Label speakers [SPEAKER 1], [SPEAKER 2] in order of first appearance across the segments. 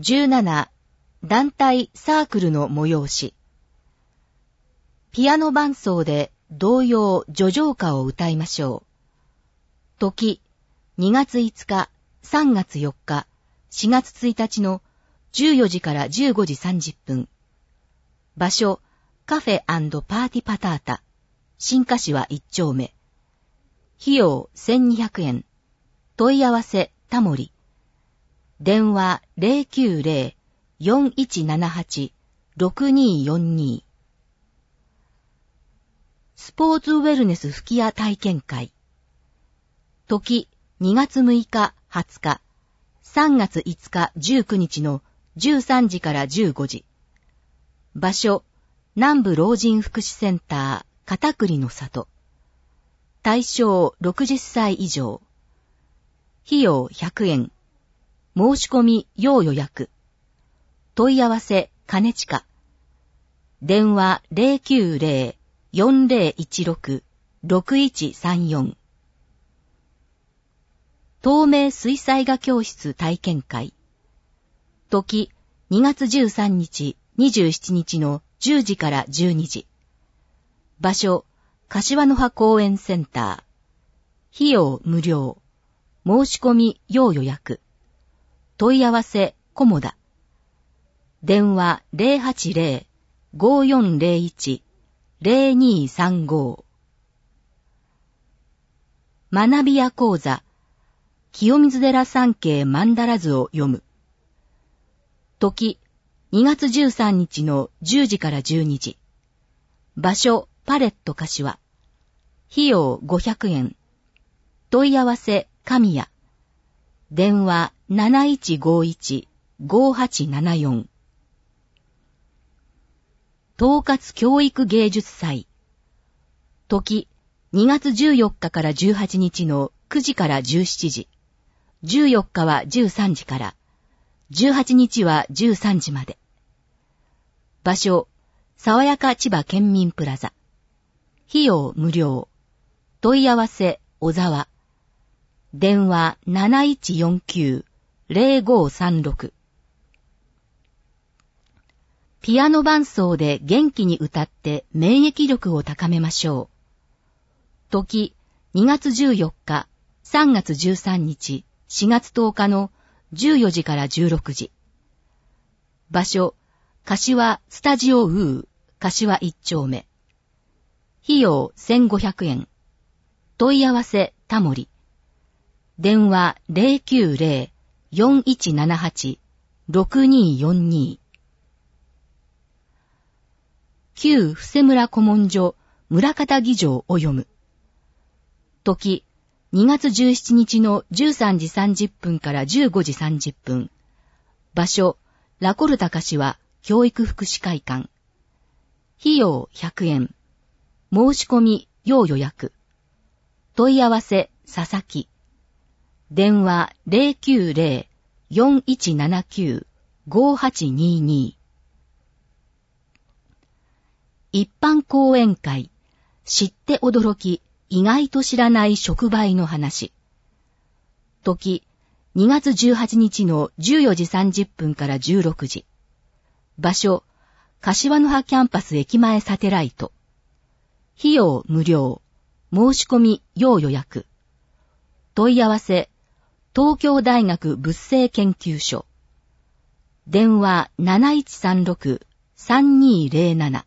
[SPEAKER 1] 17、団体サークルの催し。ピアノ伴奏で童謡叙情歌を歌いましょう。時、2月5日、3月4日、4月1日の14時から15時30分。場所、カフェ&パーティパタータ。新柏1丁目。費用1200円。問い合わせタモリ。電話090-4178-6242。スポーツウェルネス吹き矢体験会。時2月6日20日、3月5日19日の13時から15時。場所、南部老人福祉センター片栗の里。対象60歳以上。費用100円。申し込み要予約。問い合わせ金近。電話090-4016-6134。透明水彩画教室体験会。時2月13日、27日の10時から12時。場所、柏の葉公園センター。費用無料。申し込み要予約。問い合わせコモダ。電話080-5401-0235。学びや講座、清水寺三景曼荼羅図を読む。時、2月13日の10時から12時。場所、パレット柏。費用500円。問い合わせ神谷。電話7151-5874。統括教育芸術祭。時、2月14日から18日の9時から17時。14日は13時から、18日は13時まで。場所、爽やか千葉県民プラザ。費用無料。問い合わせ小沢。電話7149-0536。ピアノ伴奏で元気に歌って免疫力を高めましょう。時、2月14日、3月13日、4月10日の14時から16時。場所、柏スタジオウー、柏1丁目。費用1500円。問い合わせタモリ。電話090-4178-6242。旧布施村古文書村方議場を読む。時、2月17日の13時30分から15時30分。場所、ラコルタ柏教育福祉会館。費用100円。申し込み要予約。問い合わせ佐々木。電話090-4179-5822。一般講演会。知って驚き、意外と知らない触媒の話。時、2月18日の14時30分から16時。場所、柏の葉キャンパス駅前サテライト。費用無料。申し込み要予約。問い合わせ、東京大学物性研究所。電話7136-3207。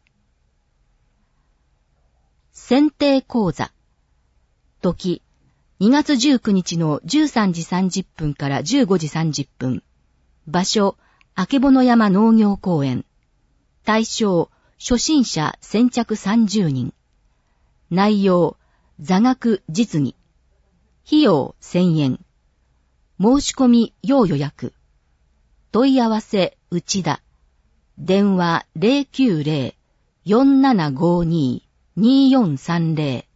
[SPEAKER 1] 選定講座。時、2月19日の13時30分から15時30分。場所、あけぼの山農業公園。対象、初心者先着30人。内容、座学実技。費用1000円。申し込み要予約。問い合わせ内田。電話090-4752-2430。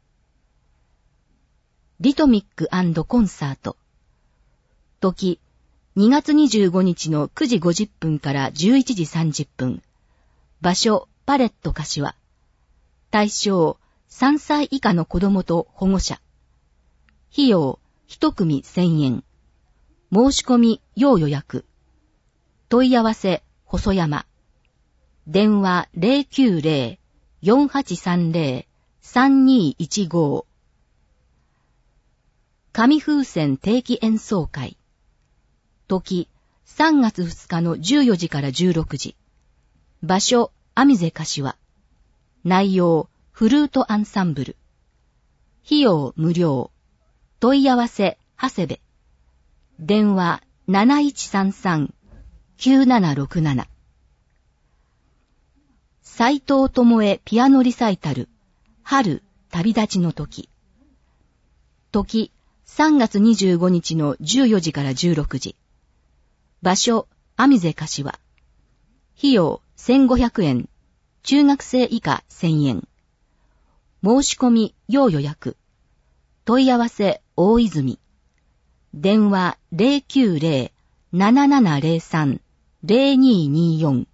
[SPEAKER 1] リトミック&コンサート。時、2月25日の9時50分から11時30分。場所、パレット柏。対象、3歳以下の子供と保護者。費用、1組1000円。申し込み要予約。 問い合わせ、細山。電話090-4830-3215。紙風船定期演奏会。時、3月2日の14時から16時。場所、網瀬柏。内容、フルートアンサンブル。費用無料。問い合わせ、長谷部。電話7133-9767。斉藤智恵ピアノリサイタル。春、旅立ちの時。時、3月25日の14時から16時。場所、網瀬柏。費用、1500円。中学生以下1000円。申し込み、要予約。問い合わせ、大泉。電話090-7703-0224。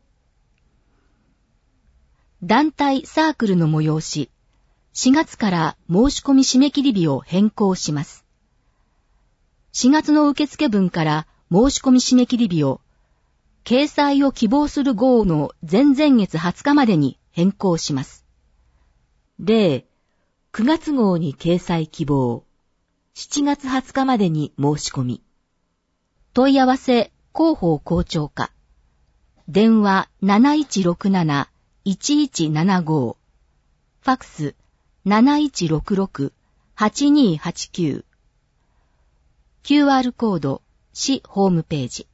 [SPEAKER 1] 団体サークルの催し、4月から申し込み締め切り日を変更します。4月の受付分から申し込み締め切り日を、掲載を希望する号の前々月20日までに変更します。例、9月号に掲載希望。7月20日までに申し込み。問い合わせ、広報校長課。電話7167-1175。ファクス7166-8289。QR コード、市ホームページ。